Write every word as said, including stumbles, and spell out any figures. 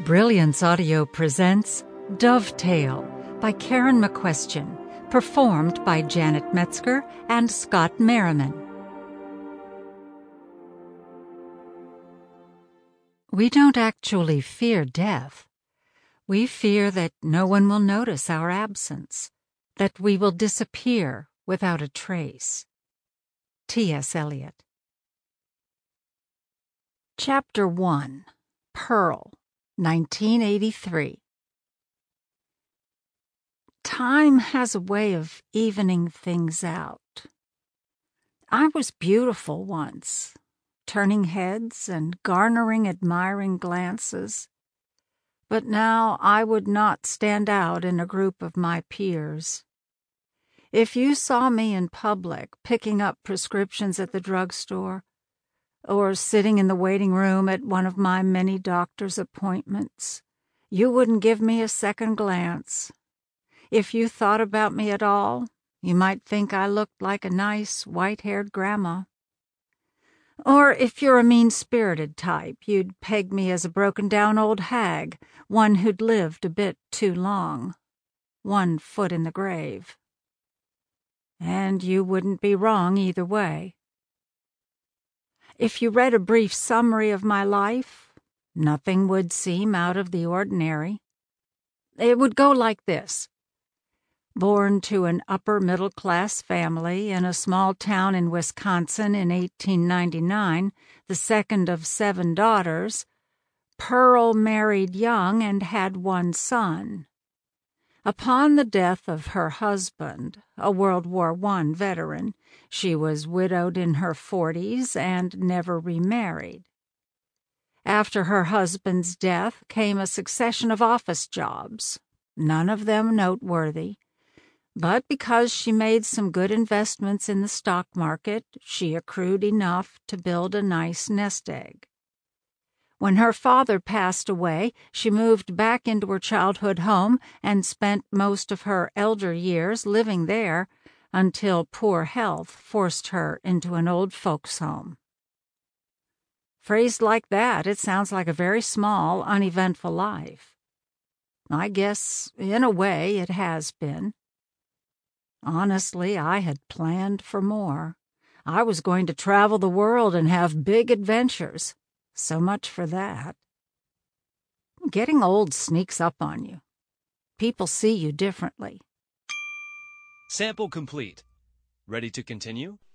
Brilliance Audio presents Dovetail by Karen McQuestion, performed by Janet Metzger and Scott Merriman. We don't actually fear death. We fear that no one will notice our absence, that we will disappear without a trace. T S Eliot. Chapter one. Pearl, nineteen eighty-three. Time has a way of evening things out. I was beautiful once, turning heads and garnering admiring glances, but now I would not stand out in a group of my peers. If you saw me in public picking up prescriptions at the drugstore, or sitting in the waiting room at one of my many doctor's appointments, you wouldn't give me a second glance. If you thought about me at all, you might think I looked like a nice, white-haired grandma. Or if you're a mean-spirited type, you'd peg me as a broken-down old hag, one who'd lived a bit too long, one foot in the grave. And you wouldn't be wrong either way. If you read a brief summary of my life, nothing would seem out of the ordinary. It would go like this. Born to an upper-middle-class family in a small town in Wisconsin in eighteen ninety-nine, the second of seven daughters, Pearl married young and had one son. Upon the death of her husband, a World War One veteran, she was widowed in her forties and never remarried. After her husband's death came a succession of office jobs, none of them noteworthy, but because she made some good investments in the stock market, she accrued enough to build a nice nest egg. When her father passed away, she moved back into her childhood home and spent most of her elder years living there until poor health forced her into an old folks' home. Phrased like that, it sounds like a very small, uneventful life. I guess, in a way, it has been. Honestly, I had planned for more. I was going to travel the world and have big adventures. So much for that. Getting old sneaks up on you. People see you differently. Sample complete. Ready to continue?